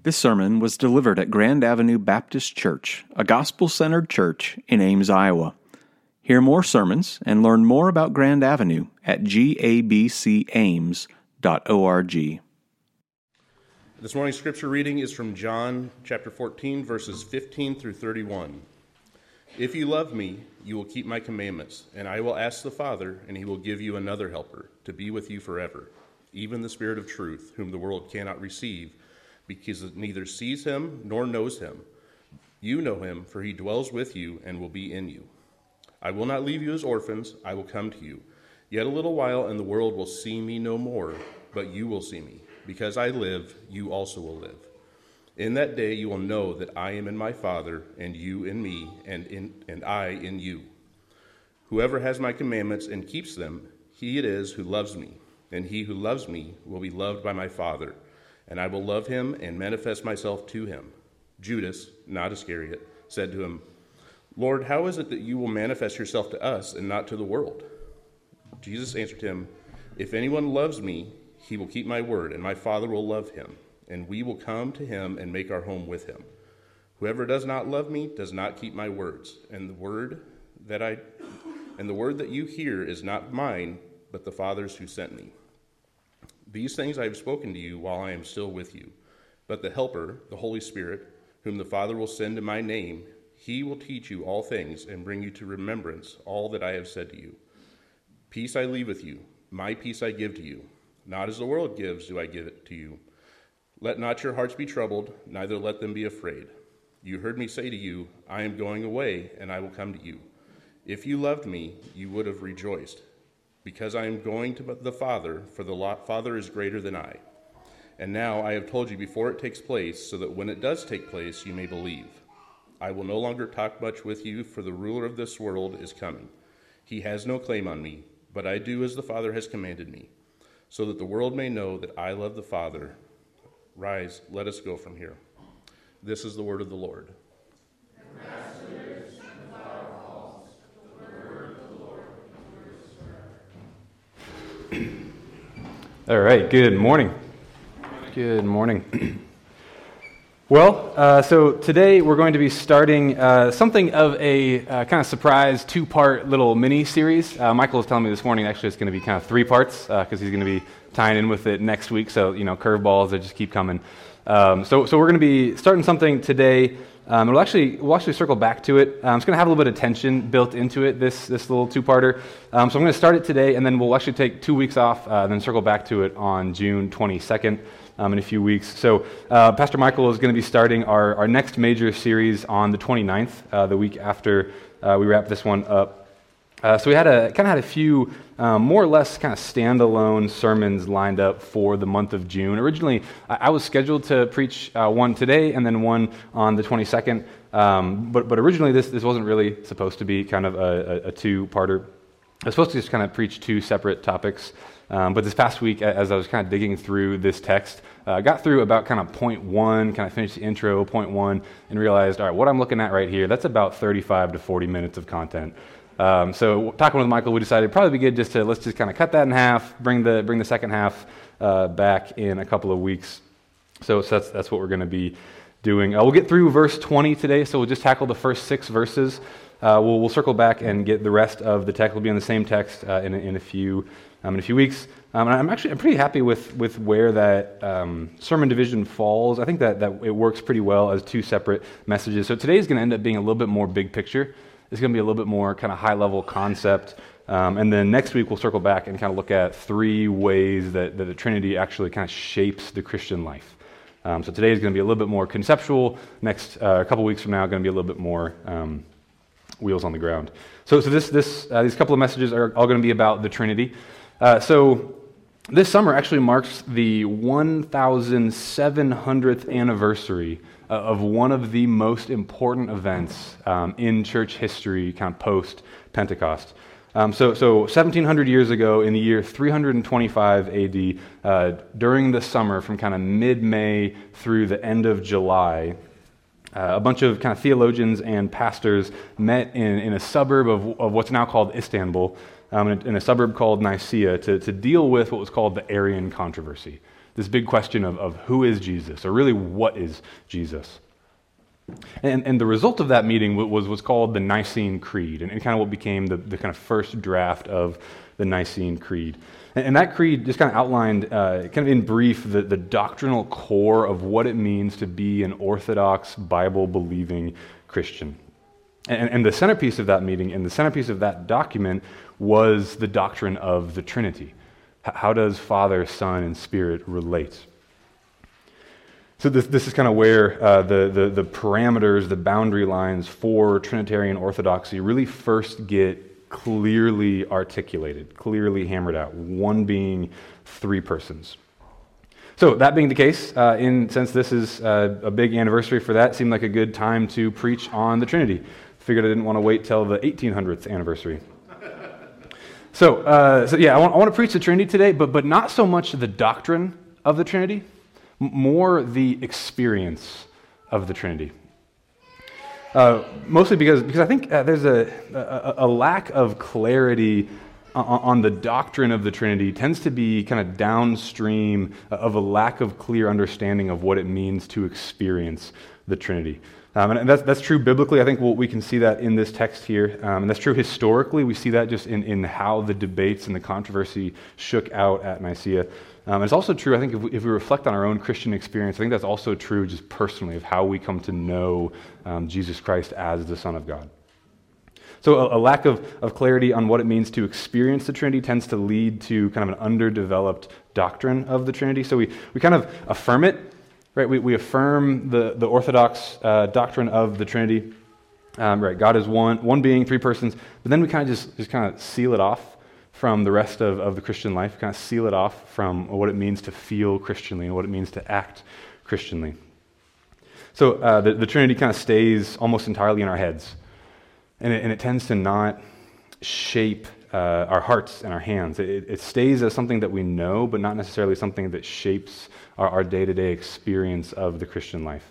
This sermon was delivered at Grand Avenue Baptist Church, a gospel-centered church in Ames, Iowa. Hear more sermons and learn more about Grand Avenue at gabcames.org. This morning's scripture reading is from John chapter 14, verses 15 through 31. If you love me, you will keep my commandments, and I will ask the Father, and he will give you another helper to be with you forever, even the Spirit of truth, whom the world cannot receive, because it neither sees him nor knows him. You know him, for he dwells with you and will be in you. I will not leave you as orphans, I will come to you. Yet a little while, and the world will see me no more, but you will see me. Because I live, you also will live. In that day you will know that I am in my Father, and you in me, and I in you. Whoever has my commandments and keeps them, he it is who loves me. And he who loves me will be loved by my Father. And I will love him and manifest myself to him. Judas, not Iscariot, said to him, Lord, how is it that you will manifest yourself to us and not to the world? Jesus answered him, If anyone loves me, he will keep my word, and my Father will love him, and we will come to him and make our home with him. Whoever does not love me does not keep my words, and the word that you hear is not mine, but the Father's who sent me. These things I have spoken to you while I am still with you. But the Helper, the Holy Spirit, whom the Father will send in my name, he will teach you all things and bring you to remembrance all that I have said to you. Peace I leave with you, my peace I give to you. Not as the world gives do I give it to you. Let not your hearts be troubled, neither let them be afraid. You heard me say to you, I am going away, and I will come to you. If you loved me, you would have rejoiced. Because I am going to the Father, for the Father is greater than I. And now I have told you before it takes place, so that when it does take place, you may believe. I will no longer talk much with you, for the ruler of this world is coming. He has no claim on me, but I do as the Father has commanded me, so that the world may know that I love the Father. Rise, let us go from here. This is the word of the Lord. All right, good morning. Good morning. Well, so today we're going to be starting something of a kind of surprise two-part little mini-series. Michael was telling me this morning actually it's going to be kind of 3 parts because he's going to be tying in with it next week, so, curveballs, they just keep coming. So we're going to be starting something today. We'll actually circle back to it. It's going to have a little bit of tension built into it, this little two-parter. So I'm going to start it today, and then we'll actually take 2 weeks off, then circle back to it on June 22nd in a few weeks. So Pastor Michael is going to be starting our next major series on the 29th, the week after we wrap this one up. So we had a few more or less kind of standalone sermons lined up for the month of June. Originally, I was scheduled to preach one today and then one on the 22nd, but originally this wasn't really supposed to be kind of a two-parter. I was supposed to just kind of preach 2 separate topics, but this past week, as I was kind of digging through this text, I got through about kind of point 1, kind of finished the intro, point 1, and realized, all right, what I'm looking at right here, that's about 35 to 40 minutes of content. So talking with Michael, we decided it'd probably be good let's just kind of cut that in half, bring the second half back in a couple of weeks. So that's what we're going to be doing. We'll get through verse 20 today, so we'll just tackle the first 6 verses. We'll circle back and get the rest of the text. We'll be on the same text in a few weeks. I'm pretty happy with where that sermon division falls. I think that it works pretty well as 2 separate messages. So today is going to end up being a little bit more big picture. It's going to be a little bit more kind of high-level concept. And then next week we'll circle back and kind of look at 3 ways that the Trinity actually kind of shapes the Christian life. So today is going to be a little bit more conceptual. Next, a couple weeks from now, going to be a little bit more wheels on the ground. So these couple of messages are all going to be about the Trinity. So this summer actually marks the 1,700th anniversary of one of the most important events in church history, kind of post-Pentecost. So 1,700 years ago, in the year 325 AD, during the summer from kind of mid-May through the end of July, a bunch of kind of theologians and pastors met in a suburb of what's now called Istanbul, in a suburb called Nicaea, to deal with what was called the Arian controversy. this big question of who is Jesus, or really what is Jesus. And the result of that meeting was called the Nicene Creed, and kind of what became the kind of first draft of the Nicene Creed. And that creed just kind of outlined, kind of in brief, the doctrinal core of what it means to be an Orthodox, Bible-believing Christian. And the centerpiece of that meeting and the centerpiece of that document was the doctrine of the Trinity. How does Father, Son, and Spirit relate? So this is kind of where the parameters, the boundary lines for Trinitarian orthodoxy really first get clearly articulated, clearly hammered out, one being three persons. So that being the case, since this is a big anniversary for that, it seemed like a good time to preach on the Trinity. Figured I didn't want to wait till the 1800th anniversary. So yeah, I want to preach the Trinity today, but not so much the doctrine of the Trinity, more the experience of the Trinity. Mostly because I think there's a lack of clarity on the doctrine of the Trinity tends to be kind of downstream of a lack of clear understanding of what it means to experience the Trinity. And that's true biblically. I think we can see that in this text here. And that's true historically. We see that just in how the debates and the controversy shook out at Nicaea. And it's also true, I think, if we reflect on our own Christian experience, I think that's also true just personally of how we come to know Jesus Christ as the Son of God. So a lack of clarity on what it means to experience the Trinity tends to lead to kind of an underdeveloped doctrine of the Trinity. So we kind of affirm it, right? We affirm the Orthodox doctrine of the Trinity. Right, God is one being, three persons, but then we kind of just kind of seal it off from the rest of the Christian life, kind of seal it off from what it means to feel Christianly and what it means to act Christianly. So the Trinity kind of stays almost entirely in our heads, and it tends to not shape our hearts and our hands. It stays as something that we know, but not necessarily something that shapes our day-to-day experience of the Christian life.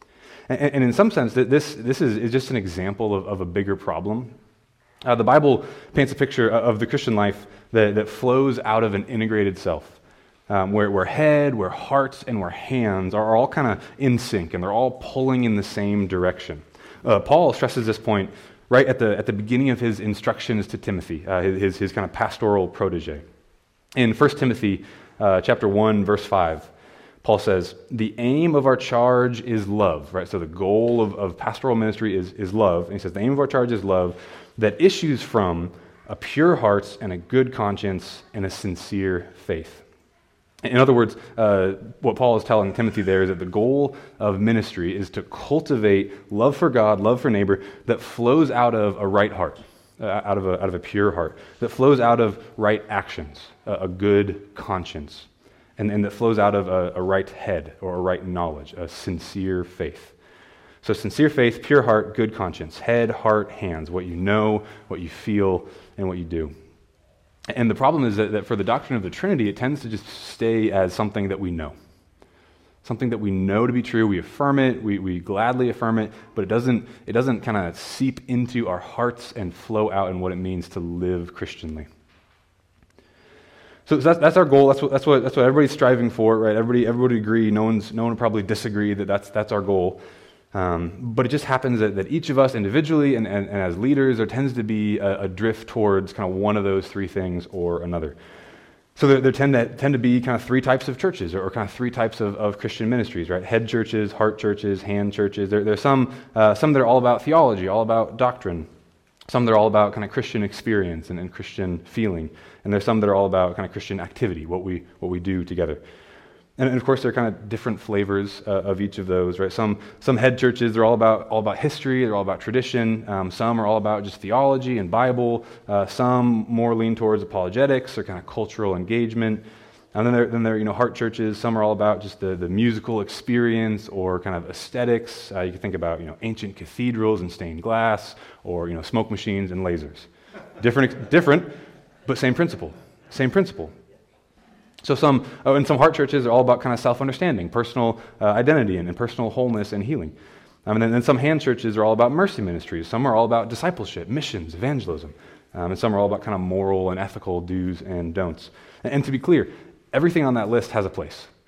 And in some sense, this is just an example of a bigger problem. The Bible paints a picture of the Christian life that flows out of an integrated self, where head, where heart, and where hands are all kind of in sync, and they're all pulling in the same direction. Paul stresses this point right at the beginning of his instructions to Timothy, his kind of pastoral protege. In 1 Timothy chapter 1, verse 5, Paul says, "The aim of our charge is love," right? So the goal of pastoral ministry is love. And he says, the aim of our charge is love that issues from a pure heart and a good conscience and a sincere faith. In other words, what Paul is telling Timothy there is that the goal of ministry is to cultivate love for God, love for neighbor, that flows out of a right heart, out of a pure heart, that flows out of right actions, a good conscience, and that flows out of a right head or a right knowledge, a sincere faith. So sincere faith, pure heart, good conscience, head, heart, hands, what you know, what you feel, and what you do. And the problem is that for the doctrine of the Trinity, it tends to just stay as something that we know. Something that we know to be true, we affirm it, we gladly affirm it, but it doesn't kind of seep into our hearts and flow out in what it means to live Christianly. So that's our goal. That's what everybody's striving for, right? Everybody would agree. No one would probably disagree that that's our goal. But it just happens that each of us individually and as leaders, there tends to be a drift towards kind of one of those three things or another. So there tend to be kind of three types of churches or kind of three types of Christian ministries, right? Head churches, heart churches, hand churches. There's some that are all about theology, all about doctrine. Some that are all about kind of Christian experience and Christian feeling. And there's some that are all about kind of Christian activity, what we do together. And of course, there are kind of different flavors of each of those, right? Some head churches, they're all about history, they're all about tradition. Some are all about just theology and Bible. Some more lean towards apologetics or kind of cultural engagement. And then there are heart churches. Some are all about just the musical experience or kind of aesthetics. You can think about ancient cathedrals and stained glass, or smoke machines and lasers. Different, but same principle. Same principle. So some heart churches are all about kind of self-understanding, personal identity, and personal wholeness and healing. And then some hand churches are all about mercy ministries. Some are all about discipleship, missions, evangelism. And some are all about kind of moral and ethical do's and don'ts. And to be clear, everything on that list has a place.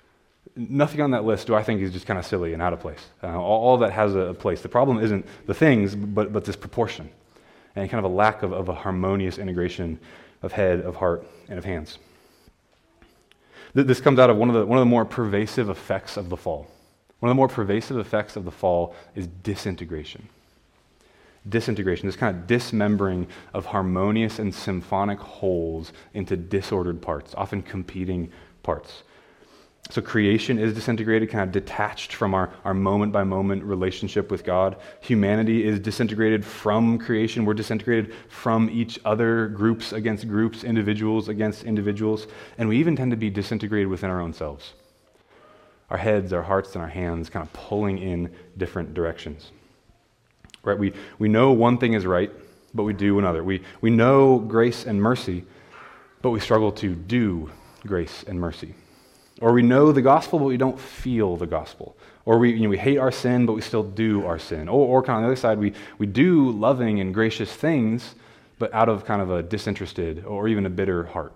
Nothing on that list do I think is just kind of silly and out of place. All that has a place. The problem isn't the things, but this proportion and kind of a lack of a harmonious integration of head, of heart, and of hands. This comes out of one of the more pervasive effects of the fall. One of the more pervasive effects of the fall is disintegration. Disintegration, this kind of dismembering of harmonious and symphonic wholes into disordered parts, often competing parts. So creation is disintegrated, kind of detached from our moment-by-moment relationship with God. Humanity is disintegrated from creation. We're disintegrated from each other, groups against groups, individuals against individuals. And we even tend to be disintegrated within our own selves. Our heads, our hearts, and our hands kind of pulling in different directions. Right? We know one thing is right, but we do another. We know grace and mercy, but we struggle to do grace and mercy. Or we know the gospel, but we don't feel the gospel. Or we hate our sin, but we still do our sin. Or kind of on the other side, we do loving and gracious things, but out of kind of a disinterested or even a bitter heart.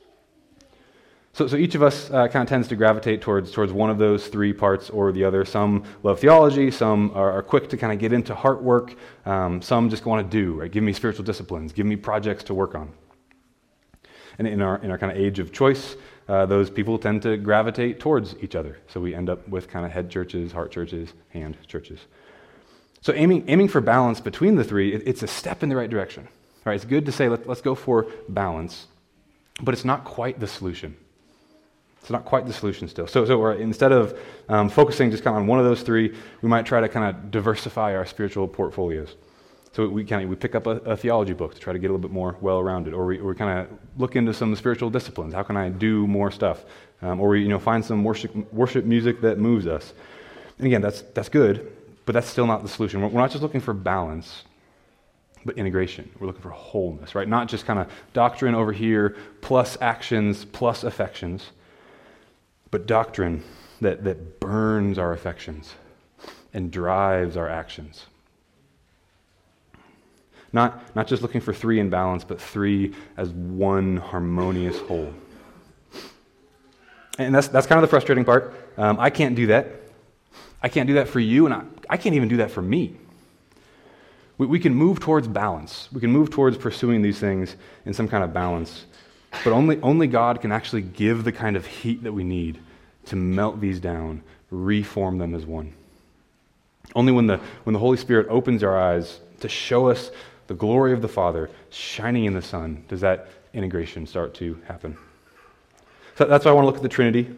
So each of us kind of tends to gravitate towards one of those three parts or the other. Some love theology, some are quick to kind of get into heart work, some just want to do, right? Give me spiritual disciplines, give me projects to work on. And in our kind of age of choice, those people tend to gravitate towards each other. So we end up with kind of head churches, heart churches, hand churches. So aiming for balance between the three, it's a step in the right direction. Right? It's good to say let's go for balance, but it's not quite the solution. It's not quite the solution still. So instead of focusing just kind of on one of those three, we might try to kind of diversify our spiritual portfolios. So we pick up a theology book to try to get a little bit more well-rounded, or we kind of look into some spiritual disciplines. How can I do more stuff? Or we find some worship music that moves us. And again, that's good, but that's still not the solution. We're not just looking for balance, but integration. We're looking for wholeness, right? Not just kind of doctrine over here plus actions plus affections, but doctrine that burns our affections and drives our actions. Not just looking for three in balance, but three as one harmonious whole. And that's kind of the frustrating part. I can't do that. I can't do that for you, and I can't even do that for me. We can move towards balance. We can move towards pursuing these things in some kind of balance. But only God can actually give the kind of heat that we need to melt these down, reform them as one. Only when the Holy Spirit opens our eyes to show us the glory of the Father shining in the Son does that integration start to happen. So that's why I want to look at the Trinity.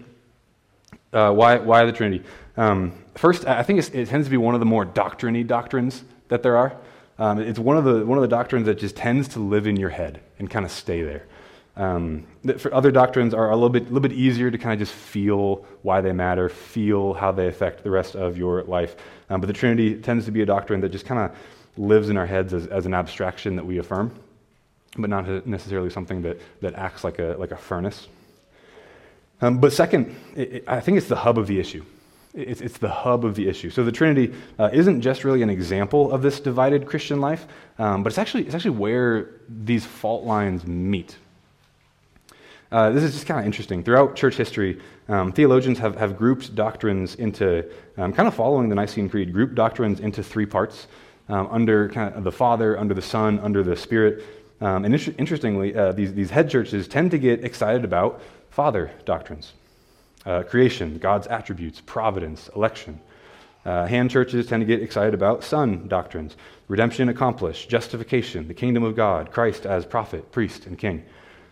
Why the Trinity? First, I think it tends to be one of the more doctrine-y doctrines that there are. It's one of the doctrines that just tends to live in your head and kind of stay there. For other doctrines are a little bit easier to kind of just feel why they matter, feel how they affect the rest of your life. But the Trinity tends to be a doctrine that just kind of lives in our heads as an abstraction that we affirm, but not necessarily something that acts like a furnace. But second, I think it's the hub of the issue. It's the hub of the issue. So the Trinity isn't just really an example of this divided Christian life, but it's actually where these fault lines meet. This is just kind of interesting. Throughout church history, theologians have grouped doctrines into, kind of following the Nicene Creed, grouped doctrines into three parts, under kind of the Father, under the Son, under the Spirit. And interestingly, these head churches tend to get excited about Father doctrines. Creation, God's attributes, providence, election. Hand churches tend to get excited about Son doctrines, redemption accomplished, justification, the kingdom of God, Christ as prophet, priest, and king.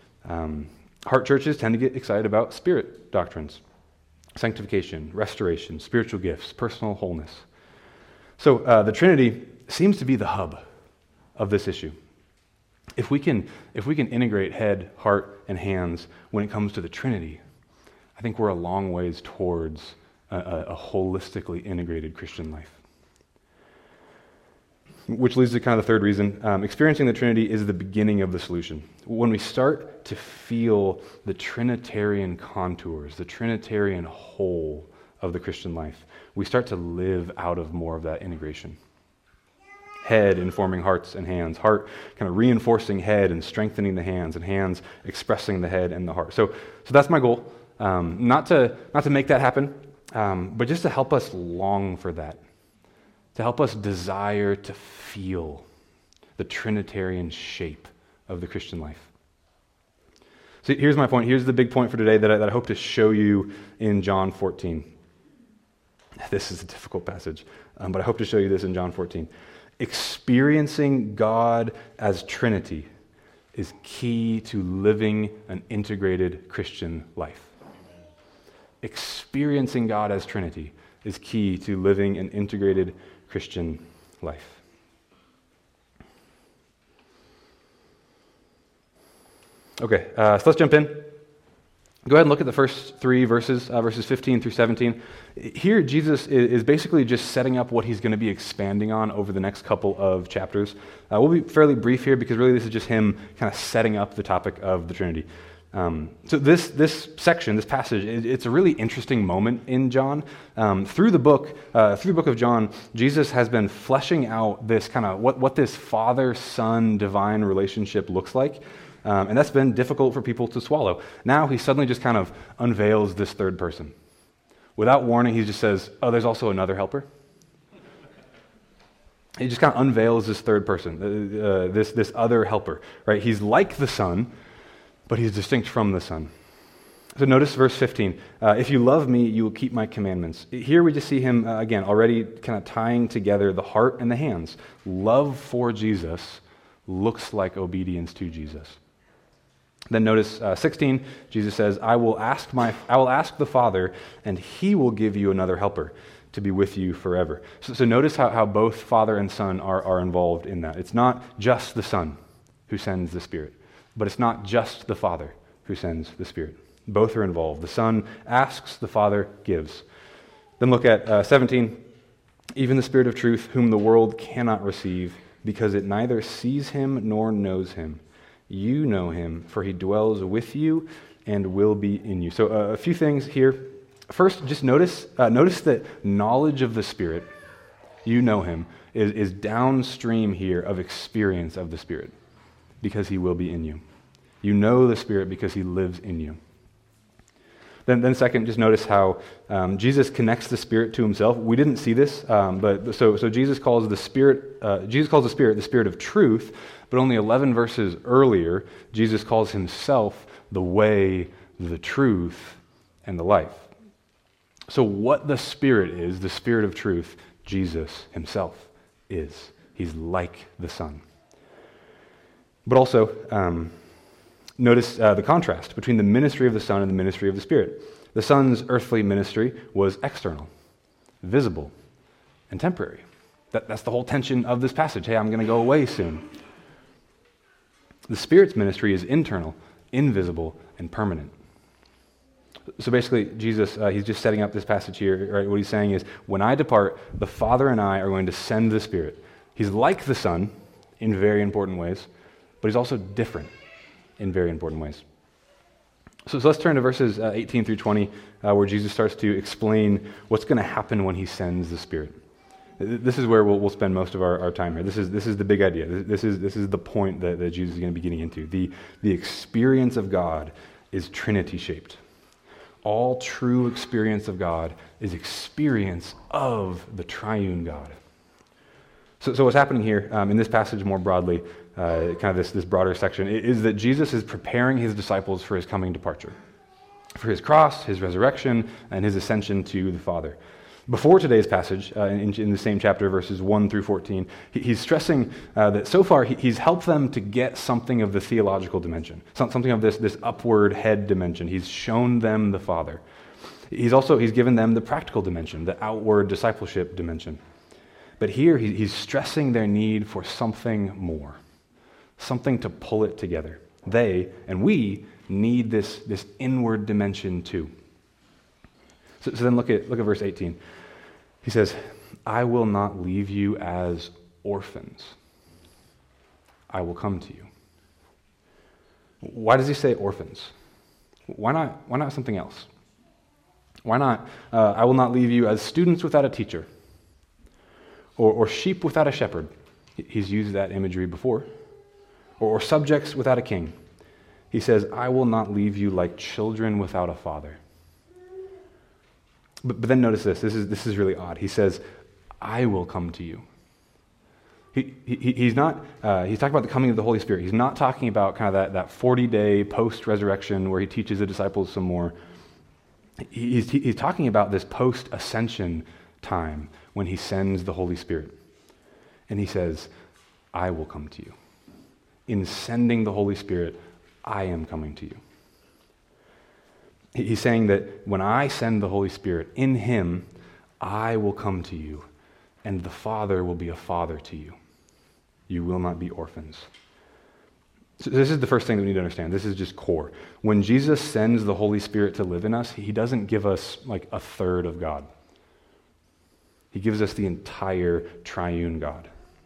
Heart churches tend to get excited about Spirit doctrines, sanctification, restoration, spiritual gifts, personal wholeness. So the Trinity seems to be the hub of this issue. If we can integrate head, heart, and hands when it comes to the Trinity, I think we're a long ways towards a holistically integrated Christian life. Which leads to kind of the third reason. Experiencing the Trinity is the beginning of the solution. When we start to feel the Trinitarian contours, the Trinitarian whole of the Christian life, we start to live out of more of that integration. Head informing hearts and hands, heart kind of reinforcing head and strengthening the hands, and hands expressing the head and the heart. So that's my goal. Not to make that happen, but just to help us long for that, to help us desire to feel the Trinitarian shape of the Christian life. So here's my point. Here's the big point for today that I hope to show you in John 14. This is a difficult passage, but I hope to show you this in John 14. Experiencing God as Trinity is key to living an integrated Christian life. Experiencing God as Trinity is key to living an integrated Christian life. Okay, so let's jump in. Go ahead and look at the first three verses, verses 15 through 17. Here, Jesus is basically just setting up what he's going to be expanding on over the next couple of chapters. We'll be fairly brief here because really this is just him kind of setting up the topic of the Trinity. So this section, this passage, it's a really interesting moment in John. Through the book of John, Jesus has been fleshing out this kind of what this Father-Son divine relationship looks like. And that's been difficult for people to swallow. Now he suddenly just kind of unveils this third person. Without warning, he just says, oh, there's also another helper. He just kind of unveils this third person, this other helper, right? He's like the Son, but he's distinct from the Son. So notice verse 15. If you love me, you will keep my commandments. Here we just see him, again, already kind of tying together the heart and the hands. Love for Jesus looks like obedience to Jesus. Then notice 16, Jesus says, I will ask the Father, and he will give you another helper to be with you forever. So notice how both Father and Son are involved in that. It's not just the Son who sends the Spirit, but it's not just the Father who sends the Spirit. Both are involved. The Son asks, the Father gives. Then look at 17. Even the Spirit of truth, whom the world cannot receive, because it neither sees him nor knows him. You know him, for he dwells with you and will be in you. So a few things here. First, just notice that knowledge of the Spirit, you know him, is downstream here of experience of the Spirit, because he will be in you. You know the Spirit because he lives in you. Then second, just notice how Jesus connects the Spirit to himself. We didn't see this, but Jesus calls the Spirit the Spirit of truth, but only 11 verses earlier, Jesus calls himself the way, the truth, and the life. So what the Spirit is, the Spirit of truth, Jesus himself is. He's like the Son. But also, notice the contrast between the ministry of the Son and the ministry of the Spirit. The Son's earthly ministry was external, visible, and temporary. That's the whole tension of this passage. Hey, I'm going to go away soon. The Spirit's ministry is internal, invisible, and permanent. So basically, Jesus, he's just setting up this passage here. Right? What he's saying is, when I depart, the Father and I are going to send the Spirit. He's like the Son in very important ways, but he's also different in very important ways. So let's turn to verses 18 through 20, where Jesus starts to explain what's going to happen when he sends the Spirit. This is where we'll spend most of our time here. This is the big idea. This is the point that Jesus is going to be getting into. The experience of God is Trinity-shaped. All true experience of God is experience of the triune God. So what's happening here in this passage more broadly, kind of this broader section, is that Jesus is preparing his disciples for his coming departure, for his cross, his resurrection, and his ascension to the Father. Before today's passage, in the same chapter, verses 1 through 14, he's stressing that so far he's helped them to get something of the theological dimension, something of this upward head dimension. He's shown them the Father. He's given them the practical dimension, the outward discipleship dimension. But here he's stressing their need for something more, something to pull it together. They, and we, need this inward dimension too. So then look at verse 18. He says, I will not leave you as orphans. I will come to you. Why does he say orphans? Why not something else? Why not, I will not leave you as students without a teacher, or sheep without a shepherd? He's used that imagery before. Or subjects without a king. He says, I will not leave you like children without a father. But then notice this. This is really odd. He says, I will come to you. He's not, he's talking about the coming of the Holy Spirit. He's not talking about kind of that 40-day post-resurrection where he teaches the disciples some more. He's talking about this post-ascension time when he sends the Holy Spirit. And he says, I will come to you. In sending the Holy Spirit, I am coming to you. He's saying that when I send the Holy Spirit, in him, I will come to you, and the Father will be a father to you. You will not be orphans. So this is the first thing that we need to understand. This is just core. When Jesus sends the Holy Spirit to live in us, he doesn't give us like a third of God. He gives us the entire triune God.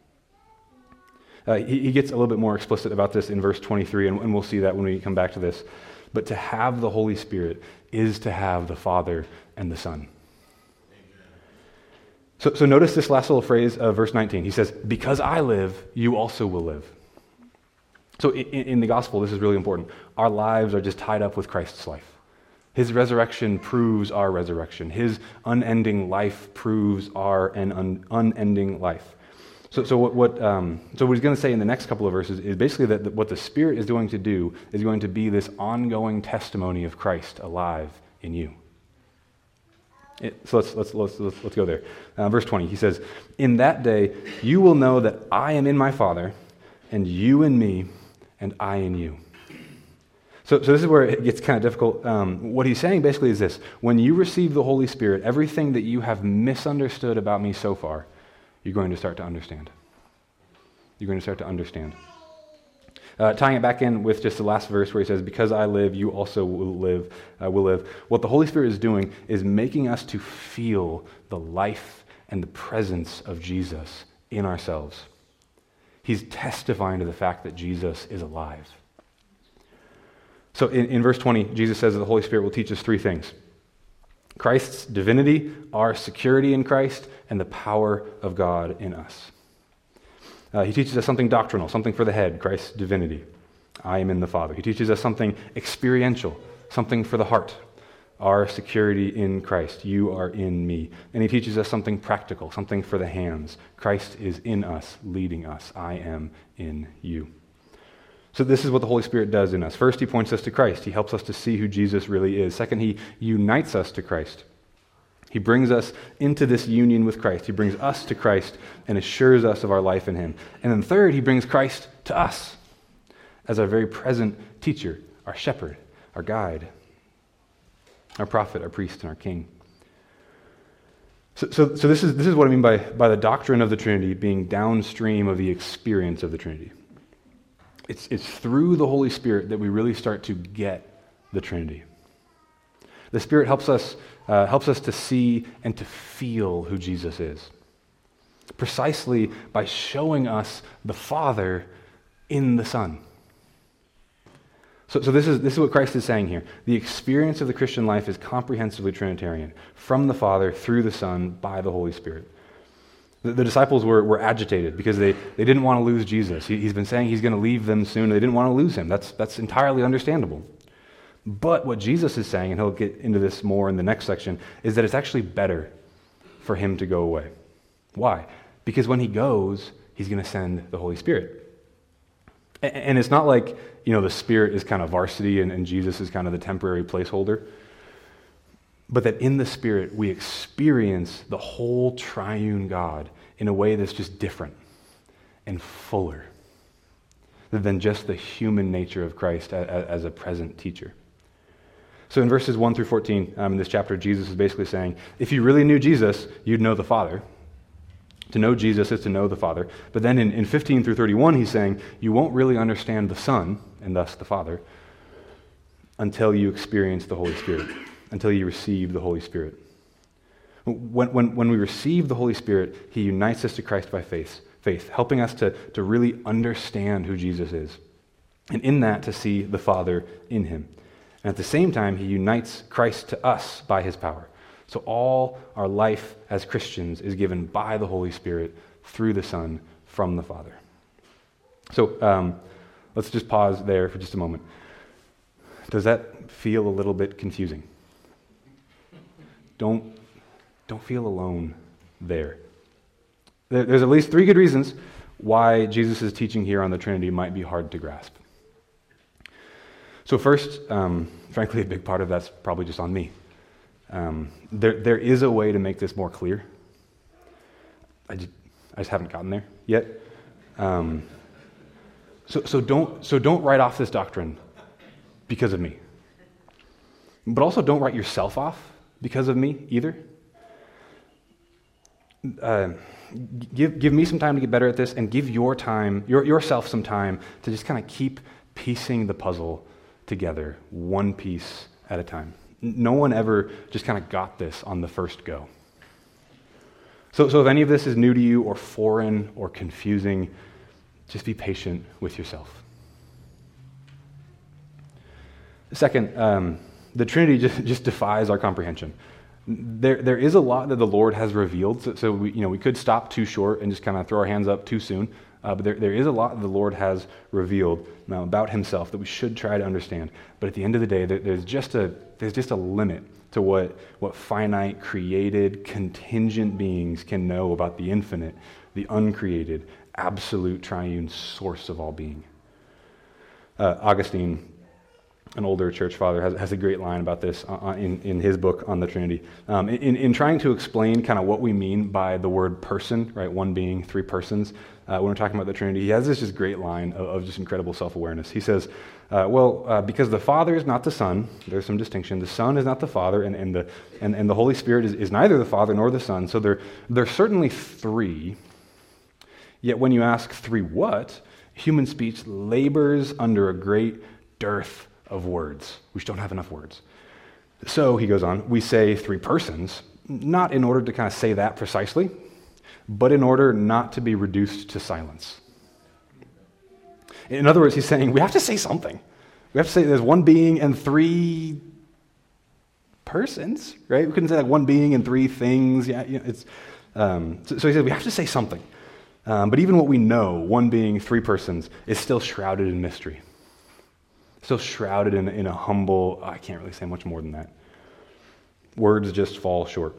He gets a little bit more explicit about this in verse 23, and we'll see that when we come back to this. But to have the Holy Spirit is to have the Father and the Son. So notice this last little phrase of verse 19. He says, because I live, you also will live. So in the gospel, this is really important. Our lives are just tied up with Christ's life. His resurrection proves our resurrection. His unending life proves our unending life. So what he's going to say in the next couple of verses is basically that what the Spirit is going to do is going to be this ongoing testimony of Christ alive in you. So let's go there. Verse 20, he says, in that day you will know that I am in my Father, and you in me, and I in you. So this is where it gets kind of difficult. What he's saying basically is this: when you receive the Holy Spirit, everything that you have misunderstood about me so far, you're going to start to understand. You're going to start to understand. Tying it back in with just the last verse where he says, because I live, you also will live. What the Holy Spirit is doing is making us to feel the life and the presence of Jesus in ourselves. He's testifying to the fact that Jesus is alive. So in verse 20, Jesus says that the Holy Spirit will teach us three things: Christ's divinity, our security in Christ, and the power of God in us. He teaches us something doctrinal, something for the head, Christ's divinity. I am in the Father. He teaches us something experiential, something for the heart, our security in Christ. You are in me. And he teaches us something practical, something for the hands. Christ is in us, leading us. I am in you. So this is what the Holy Spirit does in us. First, he points us to Christ. He helps us to see who Jesus really is. Second, he unites us to Christ. He brings us into this union with Christ. He brings us to Christ and assures us of our life in him. And then third, he brings Christ to us as our very present teacher, our shepherd, our guide, our prophet, our priest, and our king. So this is what I mean by the doctrine of the Trinity being downstream of the experience of the Trinity. It's through the Holy Spirit that we really start to get the Trinity. The Spirit helps us to see and to feel who Jesus is, precisely by showing us the Father in the Son. So this is what Christ is saying here. The experience of the Christian life is comprehensively Trinitarian, from the Father, through the Son, by the Holy Spirit. The disciples were agitated because they didn't want to lose Jesus. He's been saying he's going to leave them soon. They didn't want to lose him. That's entirely understandable. But what Jesus is saying, and he'll get into this more in the next section, is that it's actually better for him to go away. Why? Because when he goes, he's going to send the Holy Spirit. And it's not like, the Spirit is kind of varsity and Jesus is kind of the temporary placeholder. But that in the Spirit, we experience the whole triune God in a way that's just different and fuller than just the human nature of Christ as a present teacher. So in verses 1 through 14 in this chapter, Jesus is basically saying, if you really knew Jesus, you'd know the Father. To know Jesus is to know the Father. But then in 15 through 31, he's saying, you won't really understand the Son, and thus the Father, until you experience the Holy Spirit, until you receive the Holy Spirit. When we receive the Holy Spirit, he unites us to Christ by faith, helping us to really understand who Jesus is, and in that to see the Father in him. And at the same time, he unites Christ to us by his power. So all our life as Christians is given by the Holy Spirit through the Son from the Father. So let's just pause there for just a moment. Does that feel a little bit confusing? Don't don't feel alone there. There's at least 3 good reasons why Jesus' teaching here on the Trinity might be hard to grasp. So first, frankly, a big part of that's probably just on me. There is a way to make this more clear. I just haven't gotten there yet. So don't write off this doctrine because of me. But also don't write yourself off because of me either. Give me some time to get better at this, and give yourself some time to just kind of keep piecing the puzzle together, one piece at a time. No one ever just kind of got this on the first go. So if any of this is new to you or foreign or confusing, just be patient with yourself. Second, the Trinity just defies our comprehension. There is a lot that the Lord has revealed, so we could stop too short and just kind of throw our hands up too soon. But there is a lot that the Lord has revealed about himself that we should try to understand. But at the end of the day, there's just a limit to what finite, created, contingent beings can know about the infinite, the uncreated, absolute, triune source of all being. Augustine, an older church father, has a great line about this in his book on the Trinity. In trying to explain kind of what we mean by the word person, right, one being, 3 persons, when we're talking about the Trinity, he has this just great line of just incredible self-awareness. He says, because the Father is not the Son, there's some distinction. The Son is not the Father, and the Holy Spirit is neither the Father nor the Son. So they're certainly 3. Yet when you ask 3 what, human speech labors under a great dearth of words. We just don't have enough words. So, he goes on, we say 3 persons, not in order to kind of say that precisely, but in order not to be reduced to silence. In other words, he's saying we have to say something. We have to say there's one being and 3 persons, right? We couldn't say like one being and 3 things. Yeah, it's so he said we have to say something. But even what we know, one being, 3 persons, is still shrouded in mystery. Still shrouded in a humble, I can't really say much more than that. Words just fall short.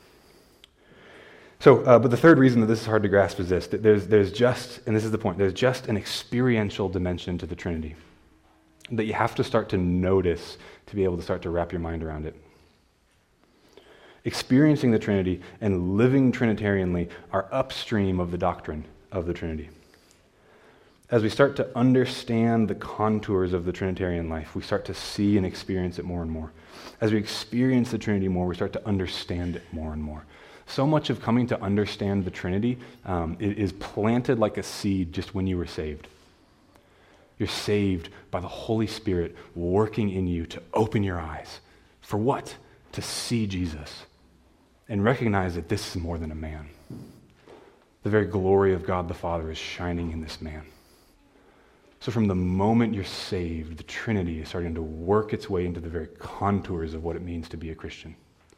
So, but the third reason that this is hard to grasp is this, that there's just, and this is the point, there's just an experiential dimension to the Trinity that you have to start to notice to be able to start to wrap your mind around it. Experiencing the Trinity and living Trinitarianly are upstream of the doctrine of the Trinity. As we start to understand the contours of the Trinitarian life, we start to see and experience it more and more. As we experience the Trinity more, we start to understand it more and more. So much of coming to understand the Trinity is planted like a seed just when you were saved. You're saved by the Holy Spirit working in you to open your eyes. For what? To see Jesus and recognize that this is more than a man. The very glory of God the Father is shining in this man. So from the moment you're saved, the Trinity is starting to work its way into the very contours of what it means to be a Christian.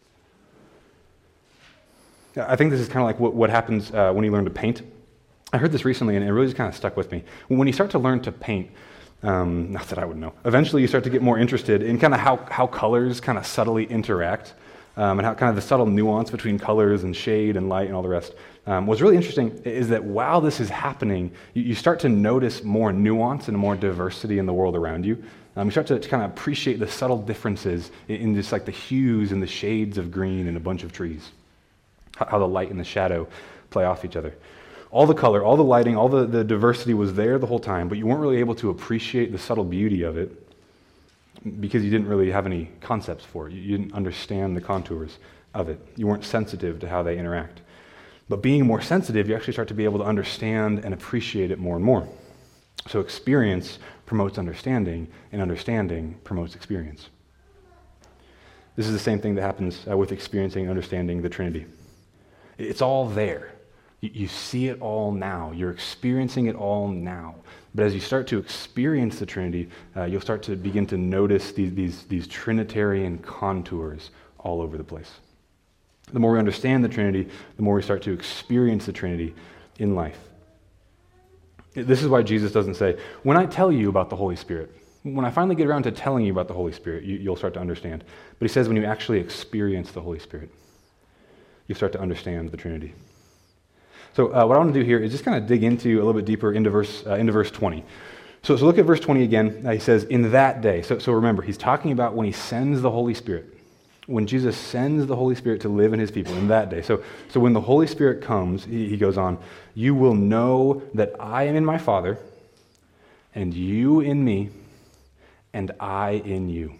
I think this is kind of like what happens when you learn to paint. I heard this recently, and it really just kind of stuck with me. When you start to learn to paint, not that I would know, eventually you start to get more interested in kind of how colors kind of subtly interact, and how kind of the subtle nuance between colors and shade and light and all the rest. What's really interesting is that while this is happening, you start to notice more nuance and more diversity in the world around you. You start to kind of appreciate the subtle differences in just like the hues and the shades of green in a bunch of trees. How the light and the shadow play off each other. All the color, all the lighting, all the diversity was there the whole time, but you weren't really able to appreciate the subtle beauty of it because you didn't really have any concepts for it. You didn't understand the contours of it. You weren't sensitive to how they interact. But being more sensitive, you actually start to be able to understand and appreciate it more and more. So experience promotes understanding, and understanding promotes experience. This is the same thing that happens with experiencing and understanding the Trinity. It's all there. You see it all now. You're experiencing it all now. But as you start to experience the Trinity, you'll start to begin to notice these Trinitarian contours all over the place. The more we understand the Trinity, the more we start to experience the Trinity in life. This is why Jesus doesn't say, when I tell you about the Holy Spirit, when I finally get around to telling you about the Holy Spirit, you'll start to understand. But he says when you actually experience the Holy Spirit. you start to understand the Trinity. So what I want to do here is just kind of dig into a little bit deeper into verse 20. So look at verse 20 again. He says, in that day. So remember, he's talking about when he sends the Holy Spirit. When Jesus sends the Holy Spirit to live in his people in that day. So when the Holy Spirit comes, he goes on, you will know that I am in my Father, and you in me, and I in you.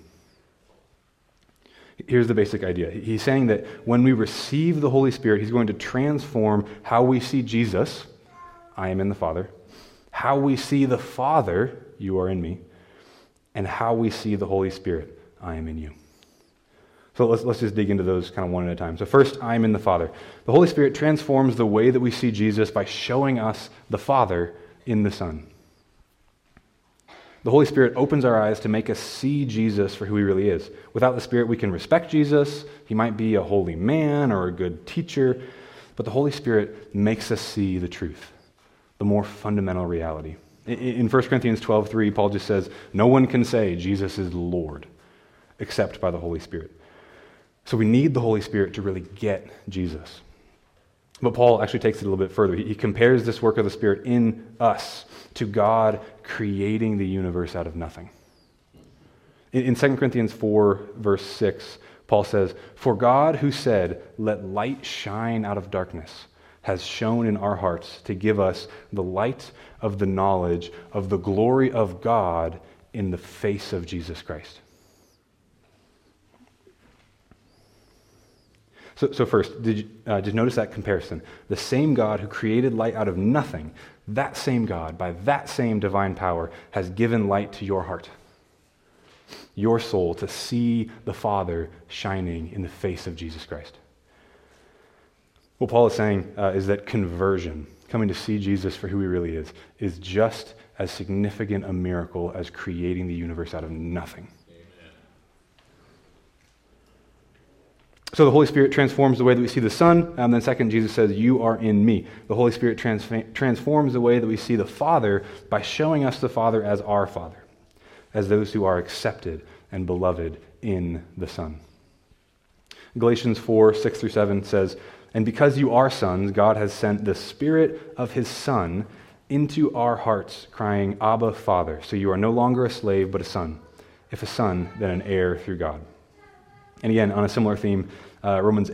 Here's the basic idea. He's saying that when we receive the Holy Spirit, he's going to transform how we see Jesus, I am in the Father, how we see the Father, you are in me, and how we see the Holy Spirit, I am in you. So let's just dig into those kind of one at a time. So first, I am in the Father. The Holy Spirit transforms the way that we see Jesus by showing us the Father in the Son. The Holy Spirit opens our eyes to make us see Jesus for who he really is. Without the Spirit, we can respect Jesus. He might be a holy man or a good teacher, but the Holy Spirit makes us see the truth, the more fundamental reality. In 1 Corinthians 12:3, Paul just says, no one can say Jesus is Lord except by the Holy Spirit. So we need the Holy Spirit to really get Jesus. But Paul actually takes it a little bit further. He compares this work of the Spirit in us to God creating the universe out of nothing. In 2 Corinthians 4, verse 6, Paul says, for God who said, let light shine out of darkness, has shone in our hearts to give us the light of the knowledge of the glory of God in the face of Jesus Christ. So first, did you notice that comparison? The same God who created light out of nothing, that same God, by that same divine power, has given light to your heart, your soul, to see the Father shining in the face of Jesus Christ. What Paul is saying is that conversion, coming to see Jesus for who he really is just as significant a miracle as creating the universe out of nothing. So the Holy Spirit transforms the way that we see the Son. And then second, Jesus says, you are in me. The Holy Spirit transforms the way that we see the Father by showing us the Father as our Father, as those who are accepted and beloved in the Son. Galatians 4:6-7 says, and because you are sons, God has sent the Spirit of his Son into our hearts, crying, Abba, Father. So you are no longer a slave, but a son. If a son, then an heir through God. And again, on a similar theme, Romans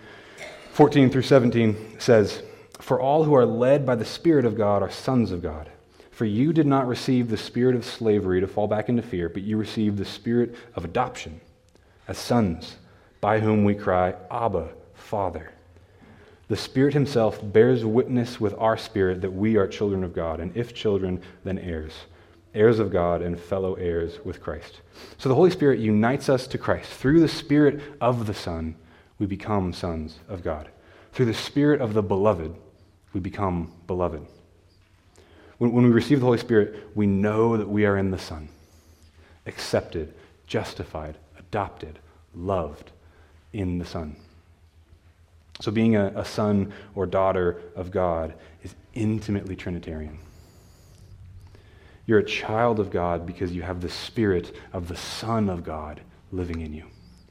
8:14-17 says, for all who are led by the Spirit of God are sons of God. For you did not receive the spirit of slavery to fall back into fear, but you received the spirit of adoption as sons, by whom we cry, Abba, Father. The Spirit himself bears witness with our spirit that we are children of God, and if children, then heirs. Heirs of God and fellow heirs with Christ. So the Holy Spirit unites us to Christ. Through the Spirit of the Son, we become sons of God. Through the Spirit of the Beloved, we become beloved. When we receive the Holy Spirit, we know that we are in the Son, accepted, justified, adopted, loved in the Son. So being a son or daughter of God is intimately Trinitarian. You're a child of God because you have the Spirit of the Son of God living in you.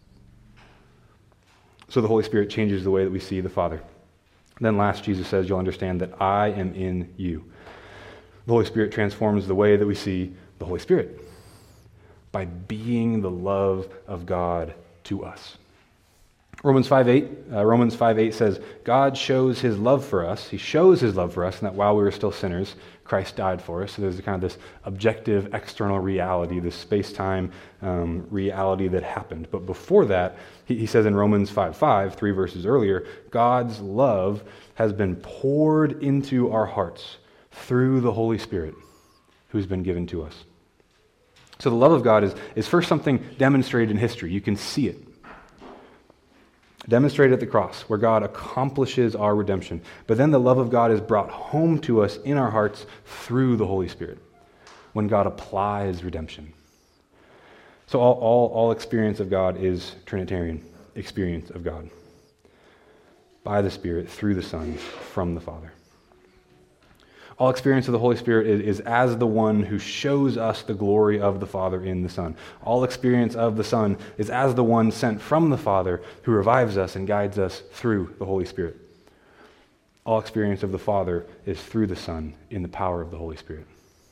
So the Holy Spirit changes the way that we see the Father. Then last, Jesus says, you'll understand that I am in you. The Holy Spirit transforms the way that we see the Holy Spirit by being the love of God to us. Romans 5:8 says, God shows his love for us. He shows his love for us, and that while we were still sinners, Christ died for us. So there's kind of this objective external reality, this space-time reality that happened. But before that, he says in Romans 5:5, 3 verses earlier, God's love has been poured into our hearts through the Holy Spirit who's been given to us. So the love of God is first something demonstrated in history. You can see it. Demonstrated at the cross, where God accomplishes our redemption. But then the love of God is brought home to us in our hearts through the Holy Spirit, when God applies redemption. So all experience of God is Trinitarian experience of God. By the Spirit, through the Son, from the Father. All experience of the Holy Spirit is as the one who shows us the glory of the Father in the Son. All experience of the Son is as the one sent from the Father who revives us and guides us through the Holy Spirit. All experience of the Father is through the Son in the power of the Holy Spirit.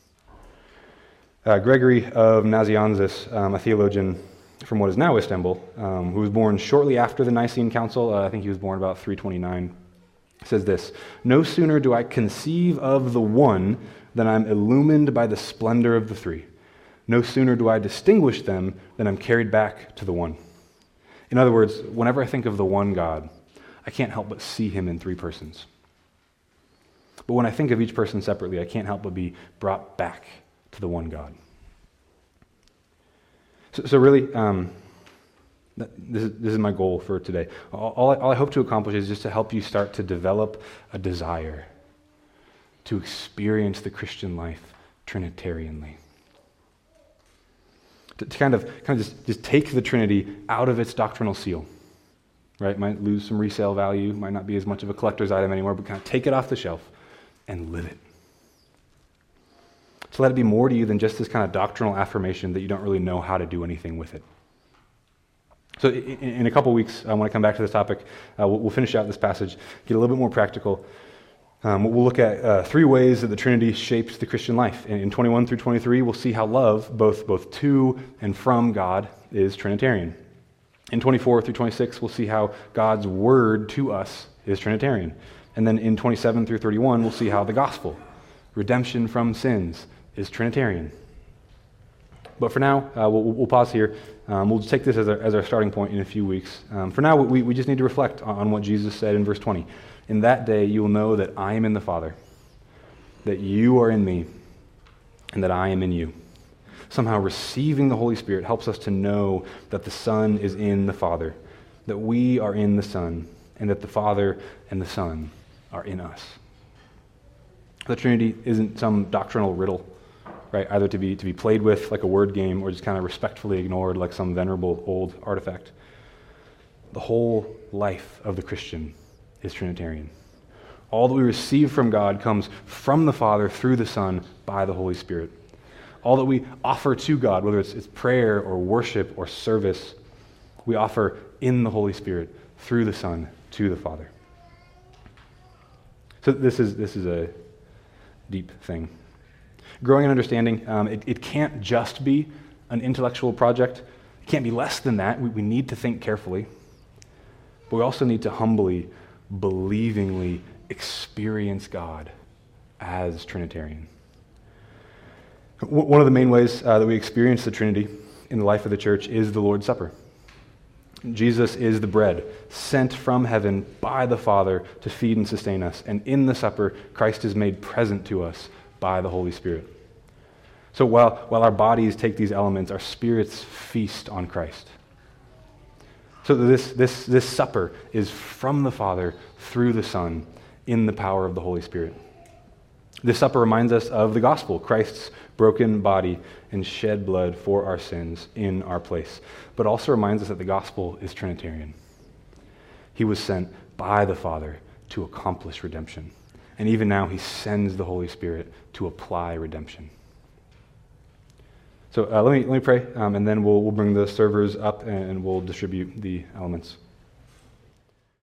Gregory of Nazianzus, a theologian from what is now Istanbul, who was born shortly after the Nicene Council, I think he was born about 329, says this: "No sooner do I conceive of the one than I'm illumined by the splendor of the three. No sooner do I distinguish them than I'm carried back to the one." In other words, whenever I think of the one God, I can't help but see him in three persons. But when I think of each person separately, I can't help but be brought back to the one God. So really, this is my goal for today. All I hope to accomplish is just to help you start to develop a desire to experience the Christian life Trinitarianly. To kind of just take the Trinity out of its doctrinal seal. Right? Might lose some resale value, might not be as much of a collector's item anymore, but kind of take it off the shelf and live it. So let it be more to you than just this kind of doctrinal affirmation that you don't really know how to do anything with it. So in a couple weeks, when I come back to this topic, we'll finish out this passage, get a little bit more practical. We'll look at three ways that the Trinity shapes the Christian life. In 21 through 23, we'll see how love, both to and from God, is Trinitarian. In 24 through 26, we'll see how God's word to us is Trinitarian. And then in 27 through 31, we'll see how the gospel, redemption from sins, is Trinitarian. But for now, we'll pause here. We'll just take this as our starting point in a few weeks. For now, we just need to reflect on what Jesus said in verse 20. "In that day you will know that I am in the Father, that you are in me, and that I am in you." Somehow receiving the Holy Spirit helps us to know that the Son is in the Father, that we are in the Son, and that the Father and the Son are in us. The Trinity isn't some doctrinal riddle, right? Either to be played with like a word game or just kind of respectfully ignored like some venerable old artifact. The whole life of the Christian is Trinitarian. All that we receive from God comes from the Father through the Son by the Holy Spirit. All that we offer to God, whether it's prayer or worship or service, we offer in the Holy Spirit through the Son to the Father. So this is a deep thing. Growing in understanding, it can't just be an intellectual project. It can't be less than that. We need to think carefully. But we also need to humbly, believingly experience God as Trinitarian. One of the main ways that we experience the Trinity in the life of the church is the Lord's Supper. Jesus is the bread sent from heaven by the Father to feed and sustain us. And in the supper, Christ is made present to us by the Holy Spirit. So while our bodies take these elements, our spirits feast on Christ. So this supper is from the Father through the Son in the power of the Holy Spirit. This supper reminds us of the gospel, Christ's broken body and shed blood for our sins in our place, but also reminds us that the gospel is Trinitarian. He was sent by the Father to accomplish redemption, and even now he sends the Holy Spirit to apply redemption. So let me pray, and then we'll bring the servers up and we'll distribute the elements.